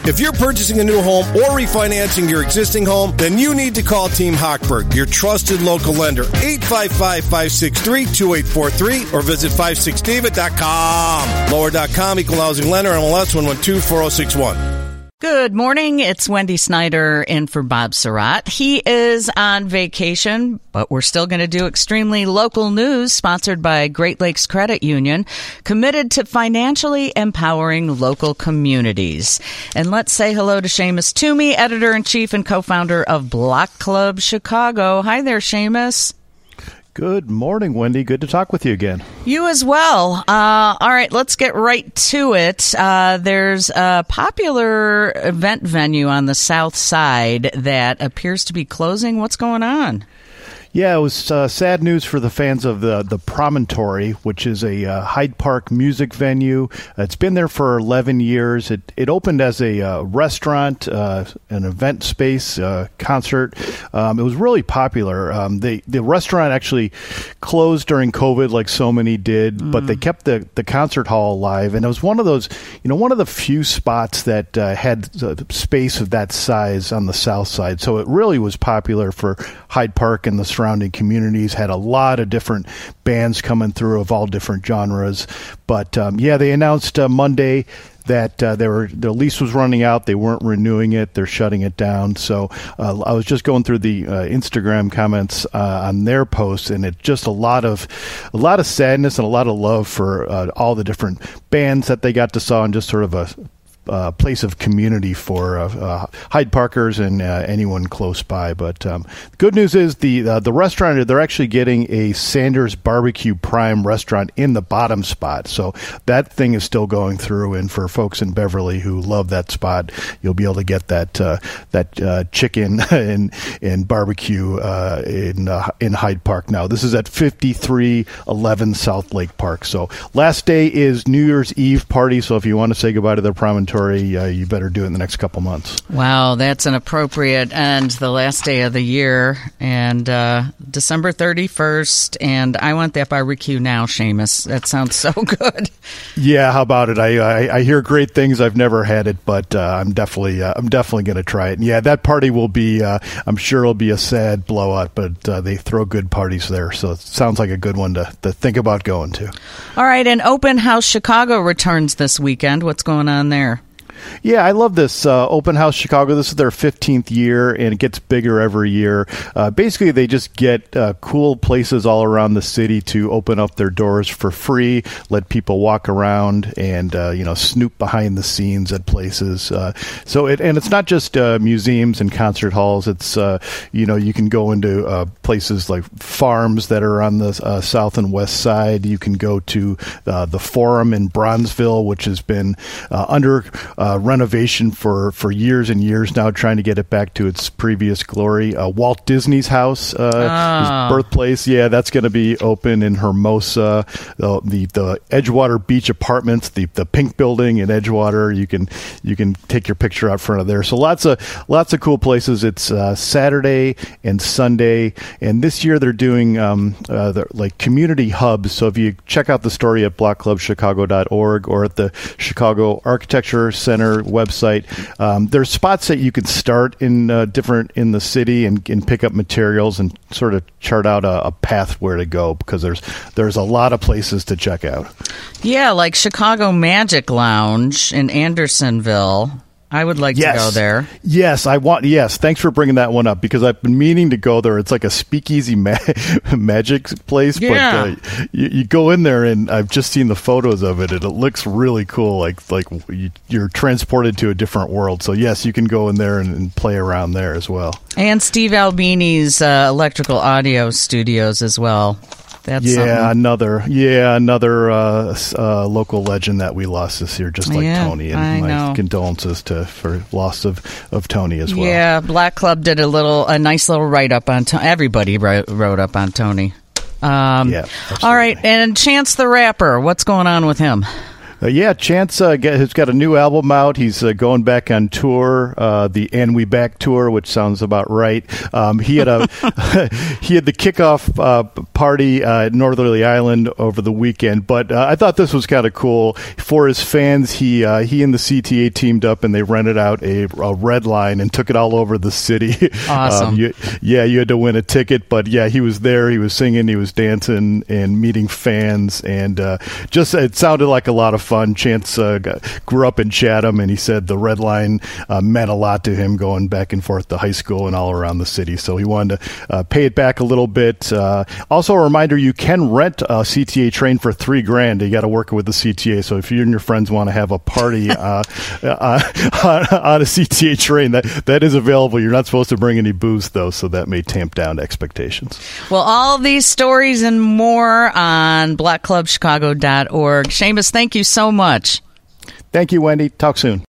If you're purchasing a new home or refinancing your existing home, then you need to call Team Hochberg, your trusted local lender. 855-563-2843 or visit 56david.com. Lower.com, equal housing lender, MLS 1124061. Good morning. It's Wendy Snyder in for Bob Surratt. He is on vacation, but we're still going to do extremely local news sponsored by Great Lakes Credit Union, committed to financially empowering local communities. And let's say hello to Seamus Toomey, editor-in-chief and co-founder of Block Club Chicago. Hi there, Seamus. Good morning, Wendy. Good to talk with you again. You as well. All right, let's get right to it. There's a popular event venue on the south side that appears to be closing. What's going on? Yeah, it was sad news for the fans of the Promontory, which is a Hyde Park music venue. It's been there for 11 years. It opened as a restaurant, an event space, concert. It was really popular. The restaurant actually closed during COVID, like so many did, but they kept the concert hall alive. And it was one of those, one of the few spots that had space of that size on the south side. So it really was popular for Hyde Park and the surrounding communities. Had a lot of different bands coming through of all different genres. But they announced Monday that their lease was running out. They weren't renewing it. They're shutting it down. So I was just going through the Instagram comments on their posts, and it's just a lot of sadness and a lot of love for all the different bands that they got to saw, and just sort of a place of community for Hyde Parkers and anyone close by. But good news is the restaurant, they're actually getting a Sanders Barbecue Prime restaurant in the bottom spot. So that thing is still going through, and for folks in Beverly who love that spot, you'll be able to get that chicken and barbecue in Hyde Park now. This is at 5311 South Lake Park. So last day is New Year's Eve party. So if you want to say goodbye to the Promontory, you better do it in the next couple months. Wow, that's an appropriate end, the last day of the year, and December 31st, and I want that barbecue now, Seamus. That sounds so good. Yeah, how about it? I hear great things. I've never had it, but I'm definitely going to try it. And yeah, that party will be, I'm sure it'll be a sad blowout, but they throw good parties there, so it sounds like a good one to think about going to. All right, and Open House Chicago returns this weekend. What's going on there? Yeah, I love this Open House Chicago. This is their 15th year, and it gets bigger every year. Basically, they just get cool places all around the city to open up their doors for free, let people walk around and snoop behind the scenes at places. So it's not just museums and concert halls. It's you can go into places like farms that are on the south and west side. You can go to the Forum in Bronzeville, which has been under renovation for years and years now, trying to get it back to its previous glory. Walt Disney's house, his birthplace, that's going to be open in Hermosa. The Edgewater Beach Apartments, the pink building in Edgewater, you can take your picture out front of there. So lots of cool places. It's Saturday and Sunday, and this year they're doing like community hubs. So if you check out the story at blockclubchicago.org or at the Chicago Architecture Center website, there's spots that you can start in in the city and pick up materials and sort of chart out a path where to go, because there's a lot of places to check out. Yeah, like Chicago Magic Lounge in Andersonville. I would like to go there. Yes, thanks for bringing that one up, because I've been meaning to go there. It's like a speakeasy magic place, but you go in there, and I've just seen the photos of it, and it looks really cool, like you're transported to a different world. So yes, you can go in there and play around there as well. And Steve Albini's Electrical Audio Studios as well. That's another local legend that we lost this year, just like Tony. And my condolences for loss of Tony as well. Yeah, Black Club did a nice little write up on Tony. Everybody wrote up on Tony. All right, and Chance the Rapper, what's going on with him? Chance has got a new album out. He's going back on tour, the And We Back tour, which sounds about right. He had the kickoff party at Northerly Island over the weekend, but I thought this was kind of cool for his fans. He and the CTA teamed up and they rented out a red line and took it all over the city. Awesome. You had to win a ticket, but he was there. He was singing, he was dancing and meeting fans, and it sounded like a lot of fun. Chance grew up in Chatham, and he said the red line meant a lot to him going back and forth to high school and all around the city. So he wanted to pay it back a little bit. Also, a reminder: you can rent a CTA train for $3,000. You got to work with the CTA. So if you and your friends want to have a party on a CTA train, that is available. You're not supposed to bring any booze though, so that may tamp down expectations. Well, all these stories and more on blackclubchicago.org. Seamus, thank you so much. Thank you, Wendy. Talk soon.